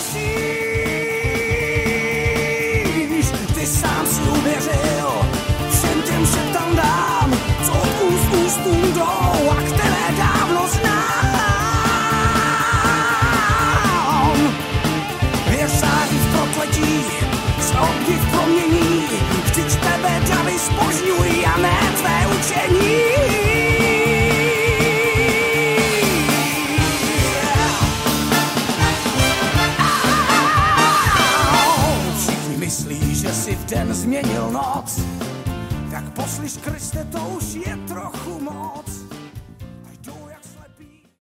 kříž. Ty sám si uvěřil všem těm šeptám dám, co od úst ústům jdou a které dávno znám. Věř září v prokletí se obdiv promění, vždyť tebe davy zbožňují a ne tvé učení. Všichni myslí, že si v den změnil noc, tak poslyš Kriste, to už je trochu moc.